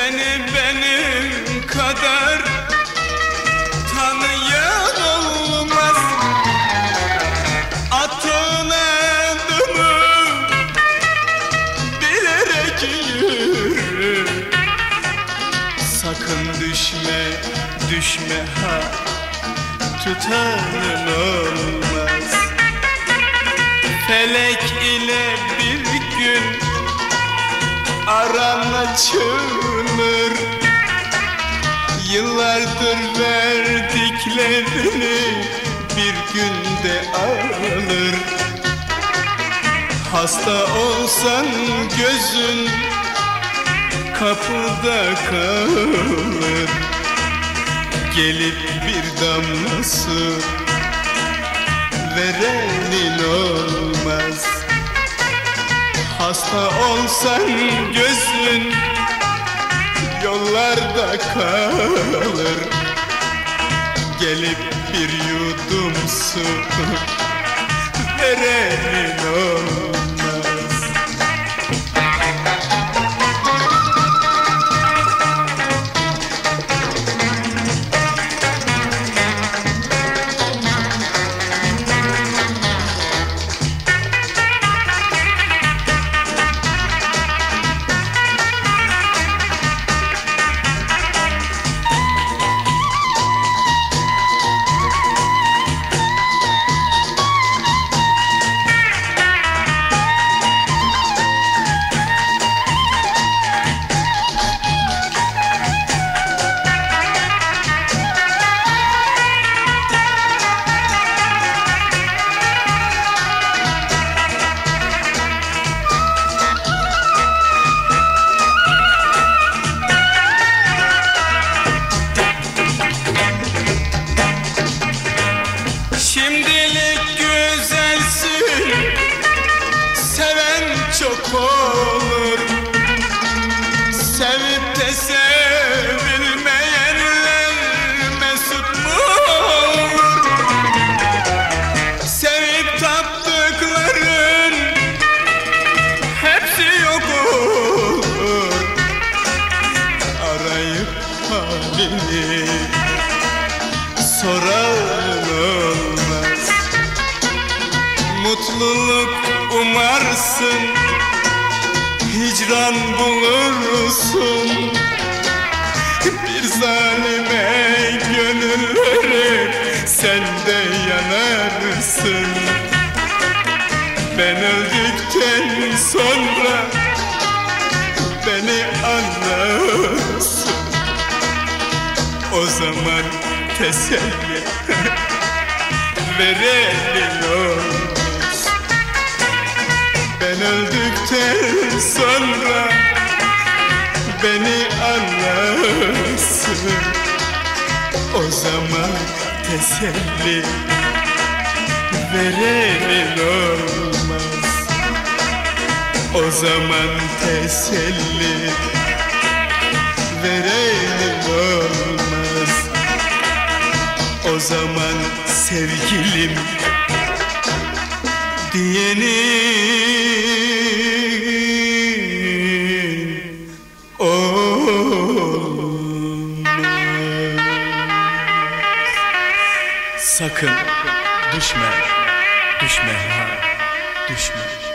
Seni benim kadar tanıyan olmaz. Attığın adımı bilerek yürü. Sakın düşme, düşme ha, tutanın olmaz. Felek ile bir gün aran açılır. Yıllardır verdiklerini bir günde alır. Hasta olsan gözün kapıda kalır. Gelip bir damla su verenin olmaz. Hasta olsan gözün yollarda kalır. Gelip bir yudum su verenin olmaz. Şimdilik güzelsin, seven çok olur. Sevip de sevilmeyenler mesut mu olur? Sevip taptıkların hepsi yok olur. Arayıp halini soran olmaz. Mutluluk umarsın, hicran bulursun. Bir zalime gönül verip sen de yanarsın. Ben öldükten sonra beni anlarsın. O zaman teselli verenin olmaz. Ben öldükten sonra beni anlarsın. O zaman teselli verenin olmaz. O zaman teselli verenin olmaz. O zaman sevgilim diyenin olmaz. Sakın düşme, düşme ha, düşme.